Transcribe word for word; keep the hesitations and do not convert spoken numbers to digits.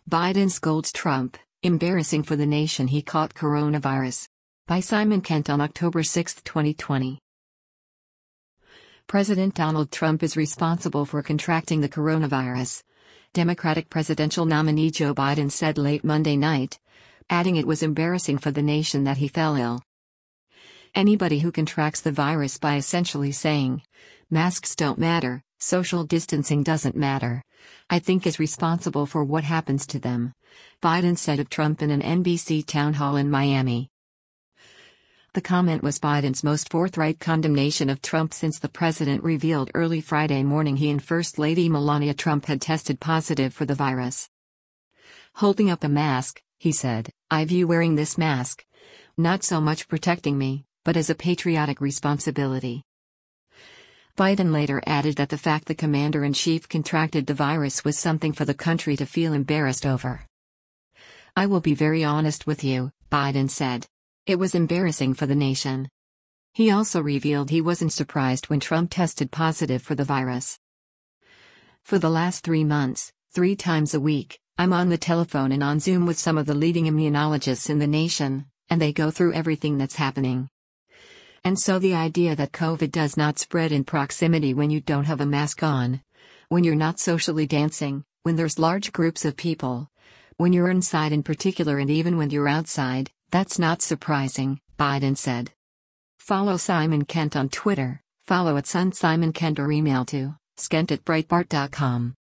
Biden scolds Trump, embarrassing for the nation he caught coronavirus. By Simon Kent on October sixth, twenty twenty. President Donald Trump is responsible for contracting the coronavirus, Democratic presidential nominee Joe Biden said late Monday night, adding it was embarrassing for the nation that he fell ill. Anybody who contracts the virus by essentially saying, masks don't matter, social distancing doesn't matter, I think is responsible for what happens to them, Biden said of Trump in an N B C town hall in Miami. The comment was Biden's most forthright condemnation of Trump since the president revealed early Friday morning he and First Lady Melania Trump had tested positive for the virus. Holding up a mask, he said, I view wearing this mask not so much protecting me, but as a patriotic responsibility. Biden later added that the fact the commander-in-chief contracted the virus was something for the country to feel embarrassed over. I will be very honest with you, Biden said. It was embarrassing for the nation. He also revealed he wasn't surprised when Trump tested positive for the virus. For the last three months, three times a week, I'm on the telephone and on Zoom with some of the leading immunologists in the nation, and they go through everything that's happening. And so the idea that COVID does not spread in proximity when you don't have a mask on, when you're not socially dancing, when there's large groups of people, when you're inside in particular and even when you're outside, that's not surprising, Biden said. Follow Simon Kent on Twitter, follow at Sun Simon Kent or email to skent at breitbart dot com.